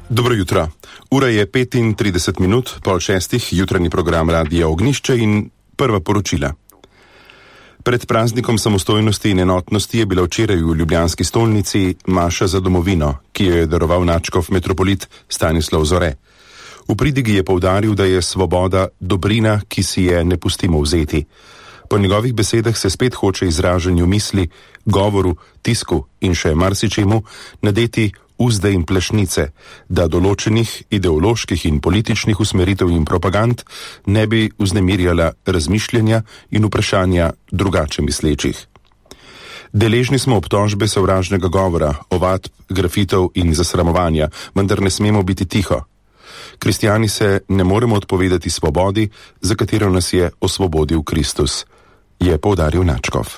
Dobro jutro. Ura je 35 minut, pol šestih, jutranji program Radia Ognjišče in prva poročila. Pred praznikom samostojnosti in enotnosti je bila včeraj v ljubljanski stolnici maša za domovino, ki jo je daroval nadškof metropolit Stanislav Zore. V pridigi je poudaril, da je svoboda dobrina, ki si je ne pustimo vzeti. Po njegovih besedah se spet hoče izražanju misli, govoru, tisku in še marsičemu nadeti uzde in plešnice, da določenih ideoloških in političnih usmeritev in propagand ne bi vznemirjala razmišljanja in vprašanja drugače mislečih. Deležni smo obtožbe sovražnega govora, ovadb, grafitov in zasramovanja, vendar ne smemo biti tiho. Kristjani se ne moremo odpovedati svobodi, za katero nas je osvobodil Kristus, je poudaril nadškof.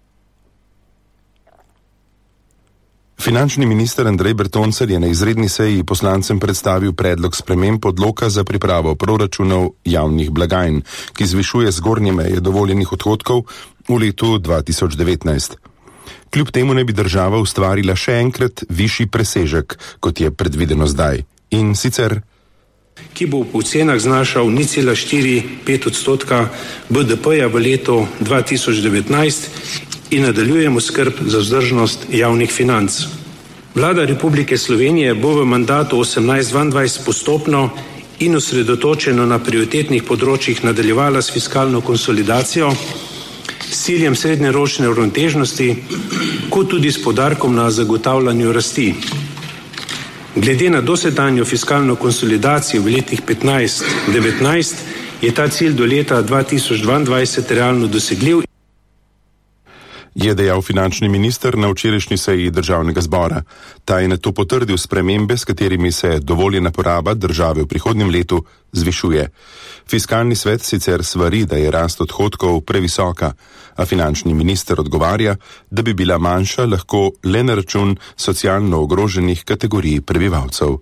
Finančni minister Andrej Bertoncelj je na izredni seji poslancem predstavil predlog sprememb odloka za pripravo proračunov javnih blagajn, ki zvišuje zgornje meje dovoljenih odhodkov v letu 2019. Kljub temu ne bi država ustvarila še enkrat višji presežek, kot je predvideno zdaj. In sicer ki bo v cenah znašal 0,45% BDP-ja v letu 2019 in nadaljujemo skrb za vzdržnost javnih financ. Vlada Republike Slovenije bo v mandatu 18-22 postopno in osredotočeno na prioritetnih področjih nadaljevala s fiskalno konsolidacijo s ciljem srednjeročne uravnoteženosti, kot tudi s poudarkom na zagotavljanju rasti. Glede na dosedanjo fiskalno konsolidacijo v letih 15-19 je ta cilj do leta 2022 realno dosegljiv, je dejal finančni minister na včerajšnji seji državnega zbora. Ta je nato potrdil spremembe, s katerimi se dovoljena poraba države v prihodnjem letu zvišuje. Fiskalni svet sicer svari, da je rast odhodkov previsoka, a finančni minister odgovarja, da bi bila manjša lahko le na račun socialno ogroženih kategorij prebivalcev.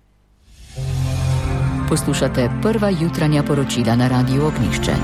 Poslušate prva jutranja poročila na Radiu Ognjišče.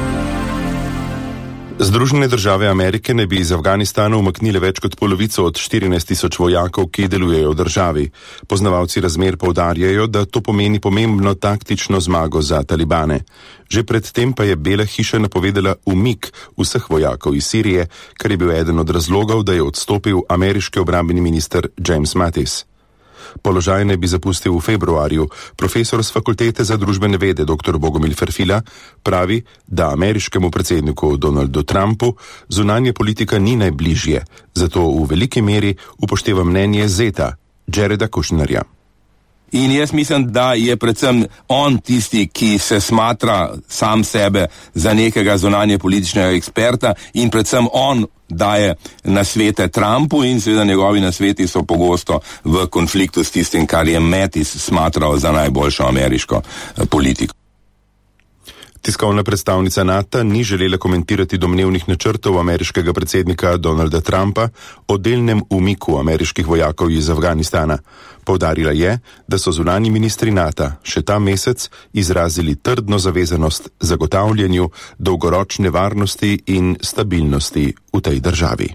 Združene države Amerike ne bi iz Afganistana umaknile več kot polovico od 14.000 vojakov, ki delujejo v državi. Poznavalci razmer poudarjajo, da to pomeni pomembno taktično zmago za talibane. Že predtem pa je Bela hiša napovedala umik vseh vojakov iz Sirije, kar je bil eden od razlogov, da je odstopil ameriški obrambni minister James Mattis. Položaj ne bi zapustil v februarju. Profesor z fakultete za družbene vede dr. Bogomil Ferfila pravi, da ameriškemu predsedniku Donaldu Trumpu zunanje politika ni najbližje, zato v veliki meri upošteva mnenje zeta Jareda Kushnerja. In jaz mislim, da je predvsem on tisti, ki se smatra sam sebe za nekega zunanje političnega eksperta in predvsem on daje nasvete Trumpu in seveda njegovi nasveti so pogosto v konfliktu s tistim, kar je Mattis smatral za najboljšo ameriško politiko. Tiskovna predstavnica NATO ni želela komentirati domnevnih načrtov ameriškega predsednika Donalda Trumpa o delnem umiku ameriških vojakov iz Afganistana. Poudarila je, da so zunanji ministri NATO še ta mesec izrazili trdno zavezanost zagotavljanju dolgoročne varnosti in stabilnosti v tej državi.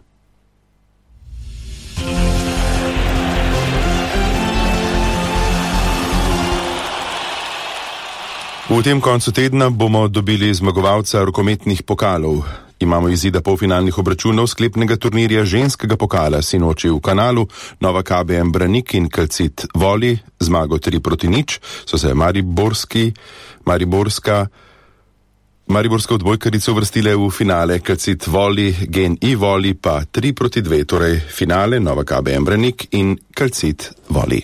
V tem koncu tedna bomo dobili zmagovalca rokometnih pokalov. Imamo izida polfinalnih obračunov sklepnega turnirja ženskega pokala sinoči v Kanalu. Nova KBM Branik in Calcit Voli, zmago 3-0, so se mariborska odbojkarica uvrstile v finale. Calcit Voli, Gen I Voli pa 3-2, torej finale Nova KBM Branik in Calcit Voli.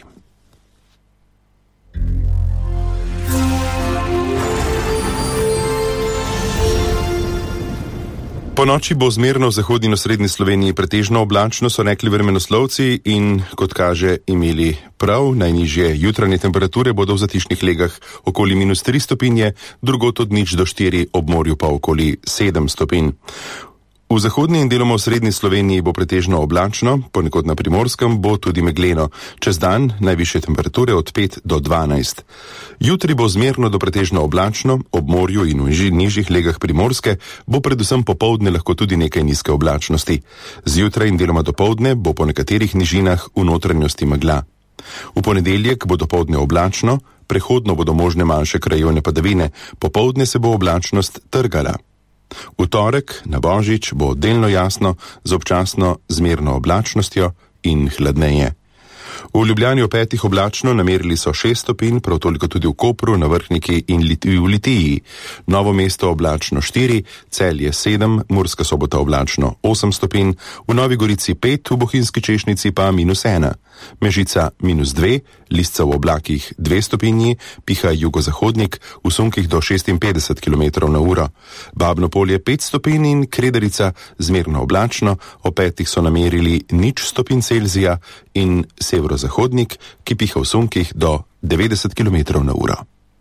Po noči bo zmerno v zahodni in srednji Sloveniji pretežno oblačno, so rekli vremenoslovci in, kot kaže, imeli prav. Najnižje jutranje temperature bodo v zatišnih legah okoli -3 stopinje, drugod od 0 do 4, ob morju pa okoli 7 stopinj. V zahodni in deloma v srednji Sloveniji bo pretežno oblačno, ponekod na Primorskem bo tudi megleno. Čez dan najvišje temperature od 5 do 12. Jutri bo zmerno do pretežno oblačno, ob morju in v nižjih legah Primorske bo predvsem popoldne lahko tudi nekaj nizke oblačnosti. Zjutraj in deloma dopoldne bo po nekaterih nižinah v notranjosti megla. V ponedeljek bo dopoldne oblačno, prehodno bodo možne manjše krajevne padavine, popoldne se bo oblačnost trgala. V torek na Božič bo delno jasno z občasno zmerno oblačnostjo in hladneje. V Ljubljani ob 5 oblačno, namerili so 6 stopinj, prav toliko tudi v Kopru, na Vrhniki in v Litiji. Novo Mesto oblačno 4, Celje 7, Murska Sobota oblačno 8 stopinj, v Novi Gorici 5, v Bohinjski Češnici pa -1. Mežica -2, Lisca v oblakih 2 stopinji, piha jugozahodnik, v sunkih do 56 km/h. Babno Polje 5 stopinj in Kredarica zmerno oblačno, ob 5 so namerili 0 stopinj Celzija in severozahodnik, ki piha v sunkih do 90 km/h.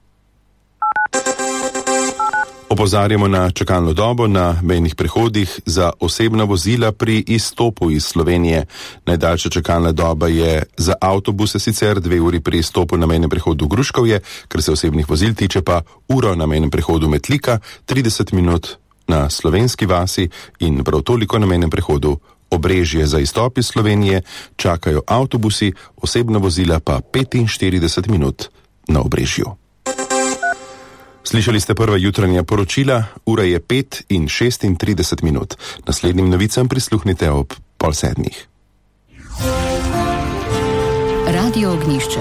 Opozarjamo na čakalno dobo na mejnih prehodih za osebna vozila pri izstopu iz Slovenije. Najdaljša čakalna doba je za avtobuse sicer 2 uri pri izstopu na mejnem prehodu Gruškovje, kar se osebnih vozil tiče pa uro na mejnem prehodu Metlika, 30 minut na Slovenski vasi in prav toliko na mejnem prehodu Obrežje. Za izstop iz Slovenije čakajo avtobusi, osebna vozila pa 45 minut na Obrežju. Slišali ste prva jutranja poročila, ura je 5:36. Naslednjim novicam prisluhnite ob 6:30. Radio Ognišče.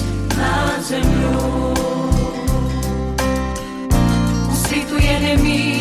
Svitu je nemir.